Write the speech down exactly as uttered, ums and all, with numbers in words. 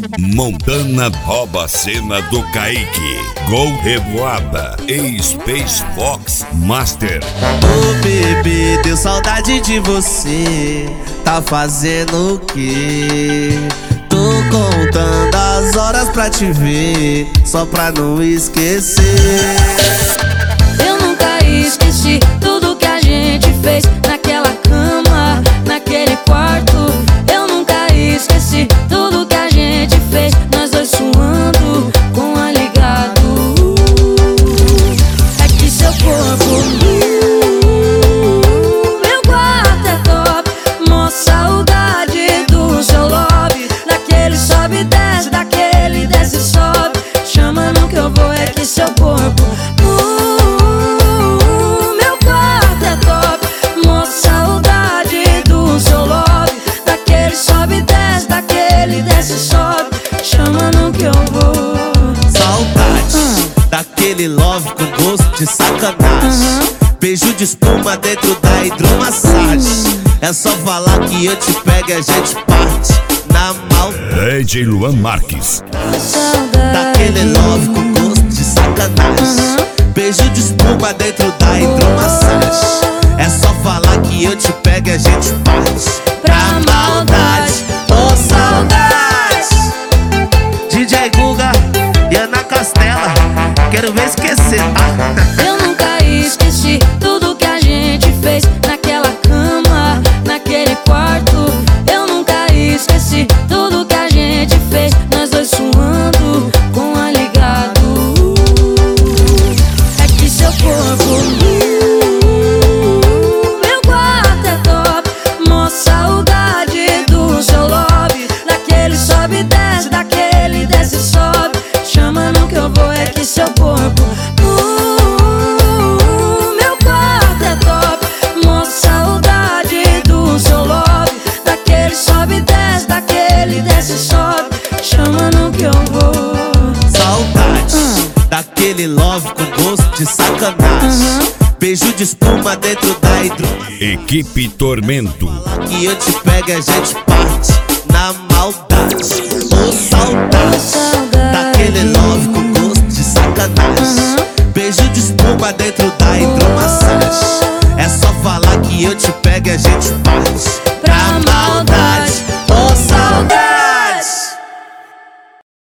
Montana rouba a cena do Kaique. Gol Revoada e Space Fox Master. Ô bebê, deu saudade de você. Tá fazendo o quê? Tô contando as horas pra te ver, só pra não esquecer. Eu nunca esqueci tudo que a gente fez naquela cama, naquele quarto. Eu nunca esqueci tudo que a gente fez, nós dois suando com a ligado. É que seu corpo, meu quarto é top. Mó saudade do seu lobby, daquele sobe e desce, daquele desce e sobe. Chama não que eu vou, é que seu corpo, meu quarto é top. Mó saudade do seu lobby, daquele sobe e desce, daquele desce e sobe. Chama não que eu vou. Saudade Hum. daquele love com gosto de sacanagem. Beijo de espuma dentro da hidromassagem. É só falar que eu te pego e a gente parte na maldade. D J Luan Marques. Daquele love com gosto de sacanagem. Beijo de espuma dentro da hidromassagem. É só falar que eu te pego e a gente parte Pra maldade. Ô saudade, D J Guga e Ana Castela. Quero ver esquecer, tá? Eu nunca esqueci tudo que a gente fez naquela cama, naquele quarto. Eu nunca esqueci tudo que a gente fez, nós dois suando com a ligado. É que seu corpo, meu quarto é top. Mó saudade do seu lobby, daquele sobe e desce, daquele desce e sobe. Chama não que eu vou, é que seu corpo, meu quarto é top. Mó saudade do seu lobby, daquele sobe e desce, daquele desce e sobe. Chama não que eu vou. Saudade daquele love com gosto de sacanagem. Beijo de espuma dentro da hidro. Equipe Tormento. Que eu te pego e a gente parte na maldade. Ô saudade daquele